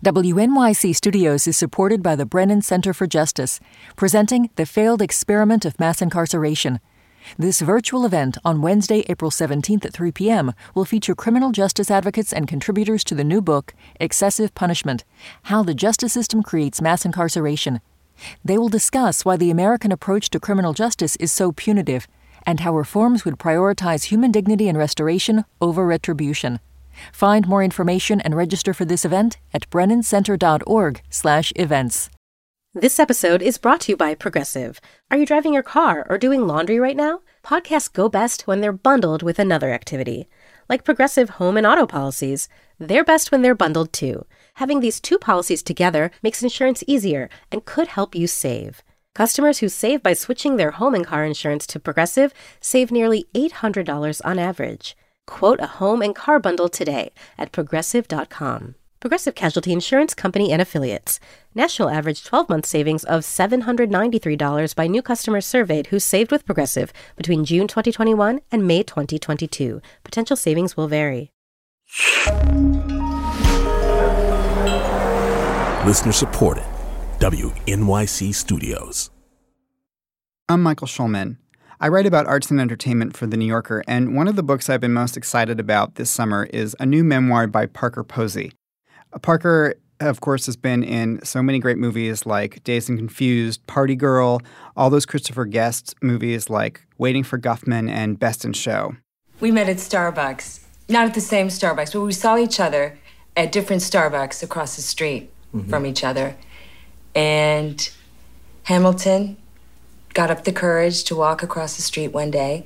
WNYC Studios is supported by the Brennan Center for Justice, presenting The Failed Experiment of Mass Incarceration. This virtual event on Wednesday, April 17th at 3 p.m. will feature criminal justice advocates and contributors to the new book, Excessive Punishment: How the Justice System Creates Mass Incarceration. They will discuss why the American approach to criminal justice is so punitive, and how reforms would prioritize human dignity and restoration over retribution. Find more information and register for this event at brennancenter.org/events. This episode is brought to you by Progressive. Are you driving your car or doing laundry right now? Podcasts go best when they're bundled with another activity. Like Progressive home and auto policies, they're best when they're bundled too. Having these two policies together makes insurance easier and could help you save. Customers who save by switching their home and car insurance to Progressive save nearly $800 on average. Quote a home and car bundle today at Progressive.com. Progressive Casualty Insurance Company and Affiliates. National average 12-month savings of $793 by new customers surveyed who saved with Progressive between June 2021 and May 2022. Potential savings will vary. Listener supported. WNYC Studios. I'm Michael Schulman. I write about arts and entertainment for The New Yorker, and one of the books I've been most excited about this summer is a new memoir by Parker Posey. Parker, of course, has been in so many great movies like Dazed and Confused, Party Girl, all those Christopher Guest movies like Waiting for Guffman and Best in Show. We met at Starbucks. Not at the same Starbucks, but we saw each other at different Starbucks across the street from each other. And Hamilton got up the courage to walk across the street one day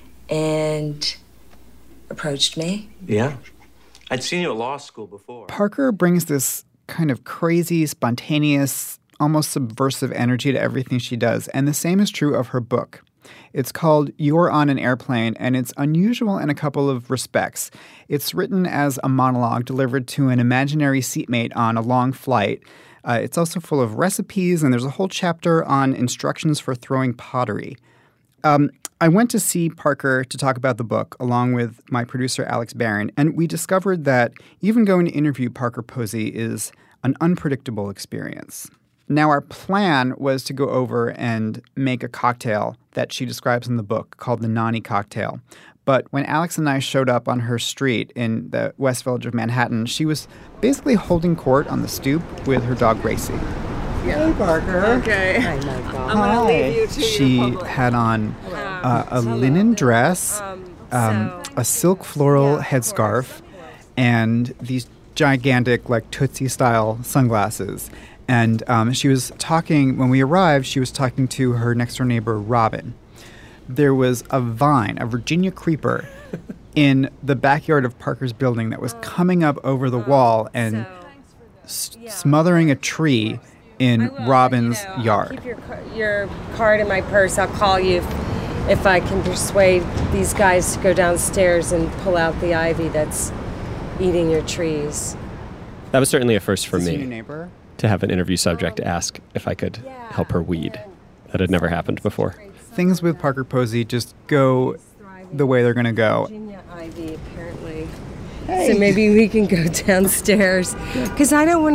and approached me. Yeah. I'd seen you at law school before. Parker brings this kind of crazy, spontaneous, almost subversive energy to everything she does, and the same is true of her book. It's called You're on an Airplane, and it's unusual in a couple of respects. It's written as a monologue delivered to an imaginary seatmate on a long flight. It's also full of recipes, and there's a whole chapter on instructions for throwing pottery. I went to see Parker to talk about the book along with my producer, Alex Barron, and we discovered that even going to interview Parker Posey is an unpredictable experience. Now, our plan was to go over and make a cocktail that she describes in the book called the Nani cocktail. But when Alex and I showed up on her street in the West Village of Manhattan, she was basically holding court on the stoop with her dog, Gracie. Hey, Parker. Okay. Hi, Michael. I'm going to leave you to She your public. had on a linen dress, a silk floral headscarf, and these gigantic, like Tootsie-style sunglasses. And she was talking, when we arrived, she was talking to her next-door neighbor, Robin. There was a vine, a Virginia creeper, in the backyard of Parker's building that was coming up over the wall and smothering a tree in Robin's yard. Keep your card in my purse. I'll call you if I can persuade these guys to go downstairs and pull out the ivy that's eating your trees. That was certainly a first for Is this me, your neighbor? to have an interview subject ask if I could help her weed. That had never happened before. Things with Parker Posey just go the way they're going to go. Virginia ivy, apparently. So maybe we can go downstairs. Because I don't want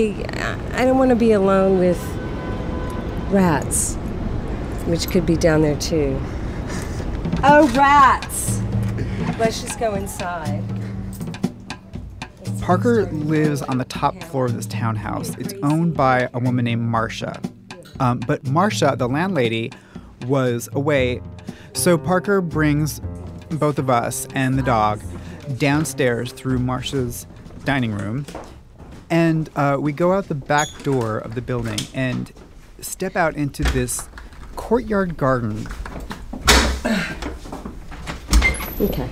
to be alone with rats, which could be down there too. Oh, rats! Let's just go inside. Parker lives on the top floor of this townhouse. It's owned by a woman named Marcia. But Marcia, the landlady, was away. So Parker brings both of us and the dog downstairs through Marcia's dining room. And we go out the back door of the building and step out into this courtyard garden. Okay.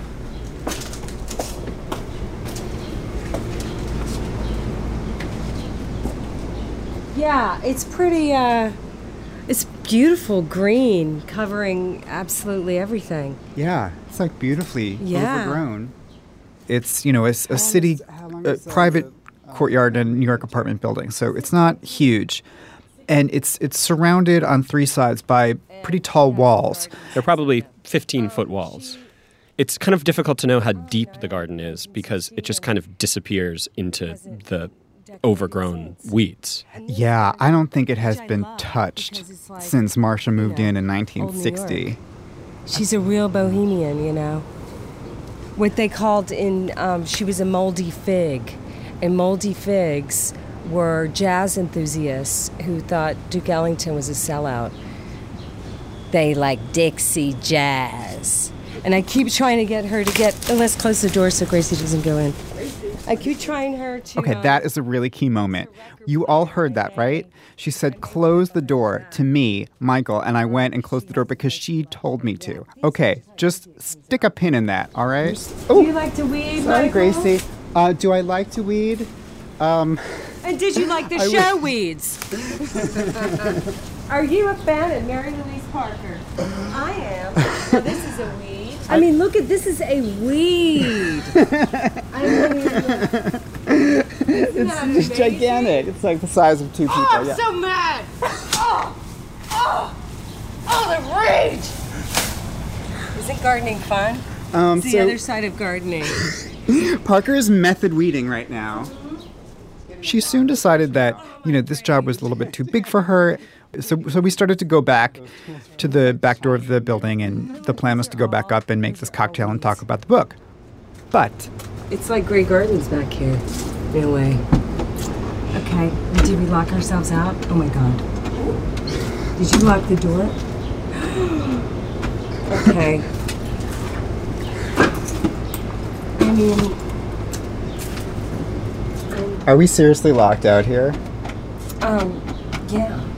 Yeah, it's pretty, it's beautiful green, covering absolutely everything. Yeah, it's like beautifully overgrown. It's, a city, private courtyard in a New York apartment building. So it's not huge. And it's surrounded on three sides by pretty tall walls. They're probably 15-foot walls. It's kind of difficult to know how deep the garden is because it just kind of disappears into the overgrown weeds. Yeah, I don't think it has been touched since Marcia moved in 1960. She's a real bohemian, you know. What they called she was a moldy fig. And moldy figs were jazz enthusiasts who thought Duke Ellington was a sellout. They like Dixie jazz. And I keep trying to get her to let's close the door so Gracie doesn't go in. I keep trying her to... Okay, that is a really key moment. You all heard that, right? She said, close the door to me, Michael, and I went and closed the door because she told me to. Okay, just stick a pin in that, all right? Do you like to weed, Sorry, Michael? Gracie. Do I like to weed? And did you like the show weeds? Are you a fan of Mary Louise Parker? I am. Well, this is a weed. I mean, look at this is a weed. It's gigantic. It's like the size of two people. Oh, I'm so mad. The rage. Isn't gardening fun? It's the other side of gardening. Parker is method weeding right now. She soon decided that, this job was a little bit too big for her. So we started to go back to the back door of the building, and the plan was to go back up and make this cocktail and talk about the book. But... It's like Grey Gardens back here, in a way. Okay, did we lock ourselves out? Oh my God. Did you lock the door? Okay. I mean... Are we seriously locked out here? Yeah.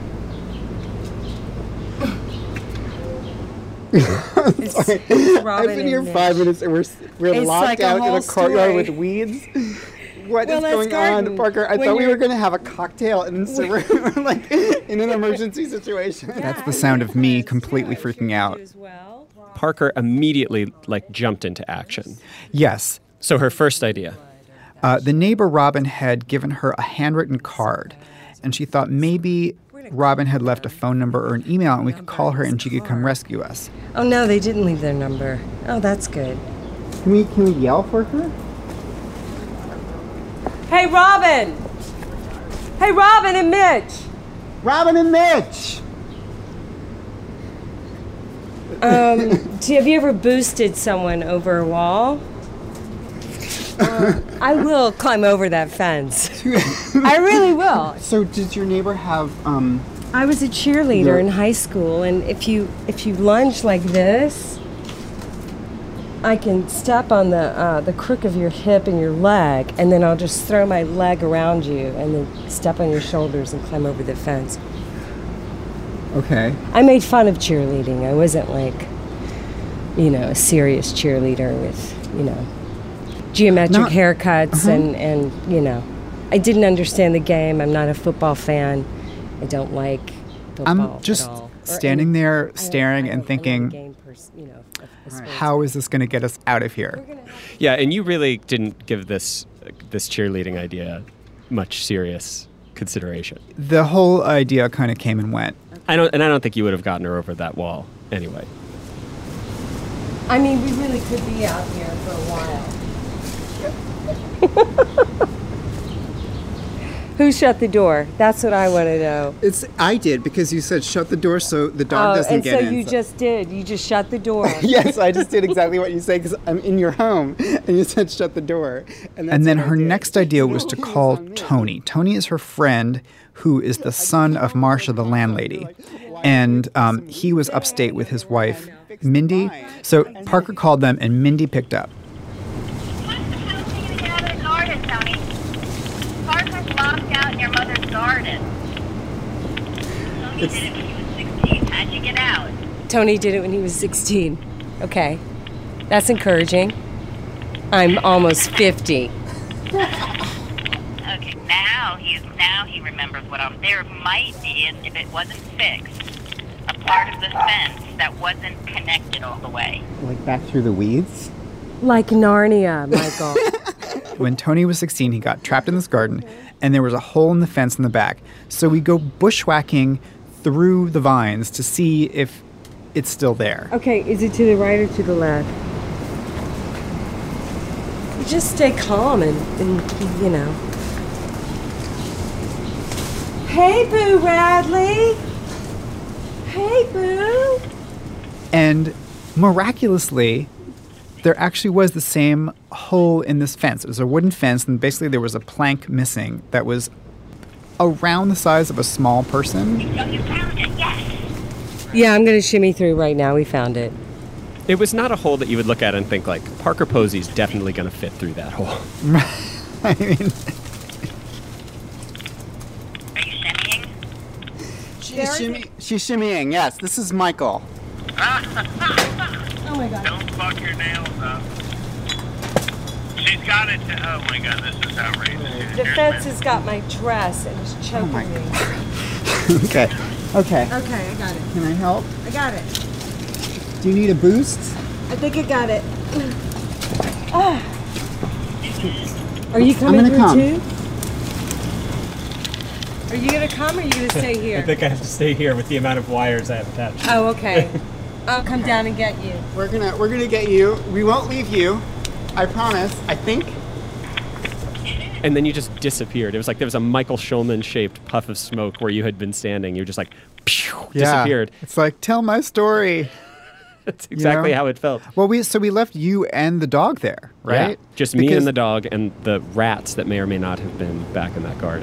It's I've been here 5 minutes and we're locked like out in a courtyard story. with weeds. What is going on, Parker? I thought we were going to have a cocktail and we're like in an emergency situation. That's the sound of me completely freaking out. Parker immediately jumped into action. Yes. So her first idea. The neighbor Robin had given her a handwritten card, and she thought maybe Robin had left a phone number or an email and we could call her and she could come rescue us. Oh no, they didn't leave their number. Oh, that's good. Can we yell for her? Hey, Robin! Hey, Robin and Mitch! Robin and Mitch! Have you ever boosted someone over a wall? I will climb over that fence. I really will. So did your neighbor have I was a cheerleader in high school, and if you lunge like this, I can step on the crook of your hip and your leg, and then I'll just throw my leg around you and then step on your shoulders and climb over the fence. Okay. I made fun of cheerleading. I wasn't like, a serious cheerleader with, geometric haircuts and I didn't understand the game. I'm not a football fan. I don't like football I'm just at all. standing there staring and thinking, how is this going to get us out of here? Yeah, and you really didn't give this cheerleading idea much serious consideration. The whole idea kind of came and went. I don't think you would have gotten her over that wall anyway. I mean, we really could be out here for a while. Who shut the door? That's what I want to know. I did, because you said shut the door so the dog doesn't get in. And so you just did. You just shut the door. Yes, I just did exactly what you said, because I'm in your home, and you said shut the door. And then her next idea was to call Tony. Tony is her friend, who is the son of Marcia, the landlady. And he was upstate with his wife, Mindy. So Parker called them, and Mindy picked up. Locked out in your mother's garden. Tony did it when he was 16. How'd you get out? Tony did it when he was 16. Okay. That's encouraging. I'm almost 50. Okay, now he remembers what else. There might be, if it wasn't fixed, a part of the fence that wasn't connected all the way. Like back through the weeds? Like Narnia, Michael. When Tony was 16, he got trapped in this garden, and there was a hole in the fence in the back. So we go bushwhacking through the vines to see if it's still there. Okay, is it to the right or to the left? Just stay calm and Hey, Boo Radley. Hey, Boo. And miraculously, there actually was the same hole in this fence. It was a wooden fence, and basically there was a plank missing that was around the size of a small person. So you found it, yes. Yeah, I'm going to shimmy through right now. We found it. It was not a hole that you would look at and think, like, Parker Posey's definitely going to fit through that hole. I mean... Are you shimmying? She's shimmying, yes. This is Michael. Oh, my God. Don't fuck your nails up. She's got it. Oh my God, this is outrageous. The fence has got my dress and is choking me. Okay. Okay, I got it. Can I help? I got it. Do you need a boost? I think I got it. Ah. Are you coming through too? Are you going to come or are you going to stay here? I think I have to stay here with the amount of wires I have attached. Oh, okay. I'll come down and get you. We're gonna get you. We won't leave you. I promise. I think. And then you just disappeared. It was like there was a Michael Schulman-shaped puff of smoke where you had been standing. You were just like, pew, disappeared. It's like, tell my story. That's exactly how it felt. Well, we left you and the dog there, right? Yeah, just me and the dog and the rats that may or may not have been back in that garden.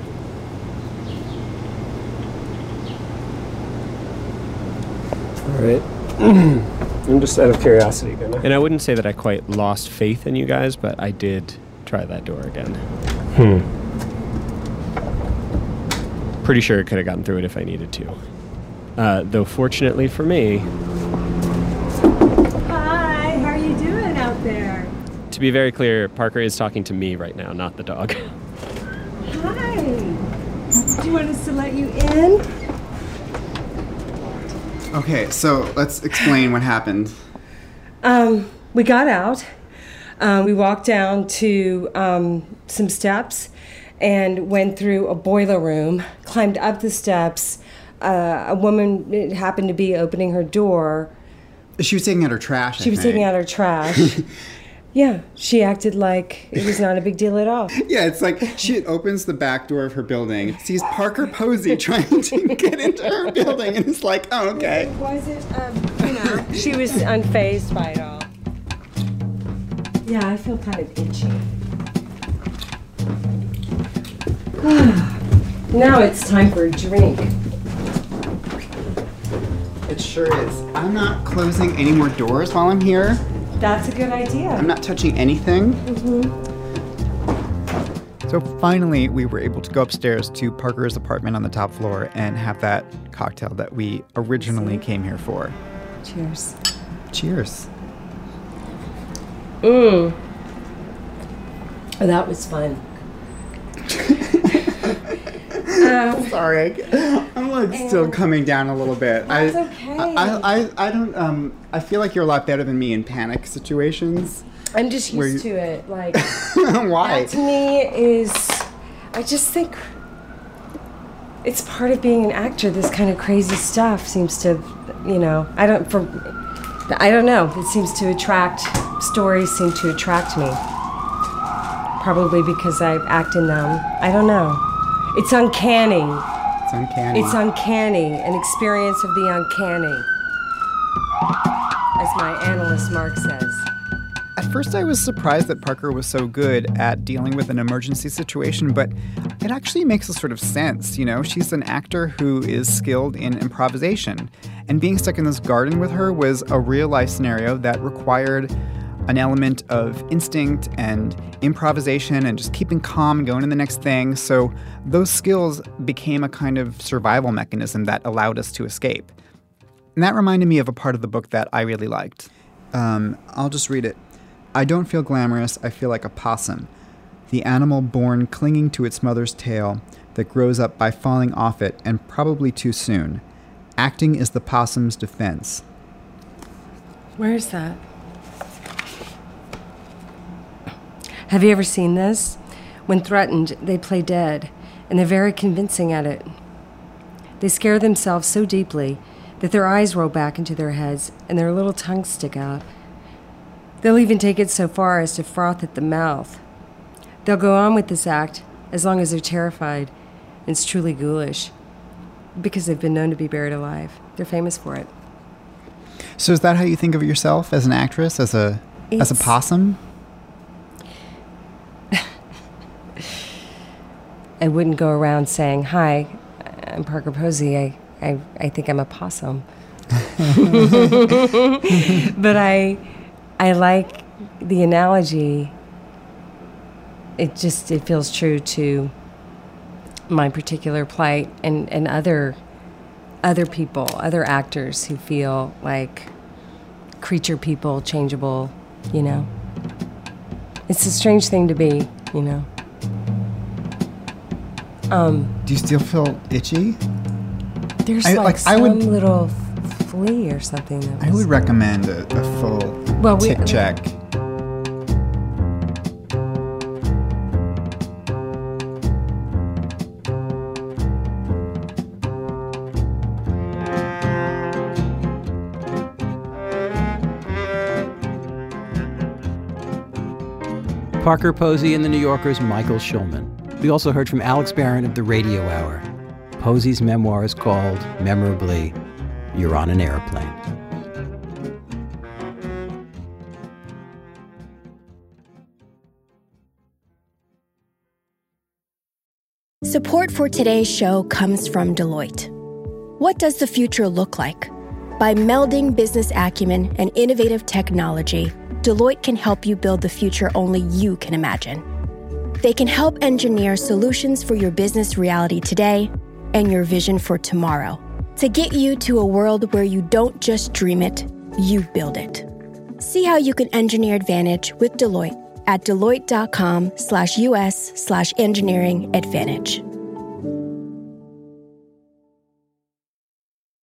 All right. I'm just out of curiosity, and I wouldn't say that I quite lost faith in you guys, but I did try that door again. Pretty sure it could have gotten through it if I needed to. Though fortunately for me... Hi, how are you doing out there? To be very clear, Parker is talking to me right now, not the dog. Hi. Do you want us to let you in? Okay, so let's explain what happened. We got out. We walked down to some steps and went through a boiler room, climbed up the steps. A woman happened to be opening her door. She was taking out her trash, She was taking out her trash. Yeah, she acted like it was not a big deal at all. Yeah, it's like she opens the back door of her building, sees Parker Posey trying to get into her building, and it's like, oh, okay. Was it, she was unfazed by it all. Yeah, I feel kind of itchy. Now it's time for a drink. It sure is. I'm not closing any more doors while I'm here. That's a good idea. I'm not touching anything. Mm-hmm. So finally, we were able to go upstairs to Parker's apartment on the top floor and have that cocktail that we originally came here for. Cheers. Cheers. Oh, that was fun. Sorry, I'm like still coming down a little bit. That's okay. I don't. I feel like you're a lot better than me in panic situations. I'm just used to it. Like, why? That to me is, I just think it's part of being an actor. This kind of crazy stuff seems to, I don't know. It seems to attract, stories seem to attract me. Probably because I act in them. I don't know. It's uncanny. It's uncanny. It's uncanny, an experience of the uncanny, as my analyst Mark says. At first I was surprised that Parker was so good at dealing with an emergency situation, but it actually makes a sort of sense, She's an actor who is skilled in improvisation, and being stuck in this garden with her was a real-life scenario that required an element of instinct and improvisation and just keeping calm and going to the next thing. So those skills became a kind of survival mechanism that allowed us to escape. And that reminded me of a part of the book that I really liked. I'll just read it. I don't feel glamorous, I feel like a possum. The animal born clinging to its mother's tail that grows up by falling off it and probably too soon. Acting is the possum's defense. Where is that? Have you ever seen this? When threatened, they play dead, and they're very convincing at it. They scare themselves so deeply that their eyes roll back into their heads and their little tongues stick out. They'll even take it so far as to froth at the mouth. They'll go on with this act as long as they're terrified, It's truly ghoulish because they've been known to be buried alive. They're famous for it. So is that how you think of yourself as an actress, as a possum? I wouldn't go around saying, "Hi, I'm Parker Posey. I think I'm a possum." But I like the analogy. It feels true to my particular plight and other people, other actors who feel like creature people, changeable, you know. It's a strange thing to be, you know. Do you still feel itchy? There's some little flea or something. I would recommend a full tick check. Parker Posey and the New Yorker's Michael Schulman. We also heard from Alex Barron of The Radio Hour. Posey's memoir is called, memorably, You're on an Airplane. Support for today's show comes from Deloitte. What does the future look like? By melding business acumen and innovative technology, Deloitte can help you build the future only you can imagine. They can help engineer solutions for your business reality today and your vision for tomorrow to get you to a world where you don't just dream it, you build it. See how you can engineer advantage with Deloitte at Deloitte.com/US/engineering advantage.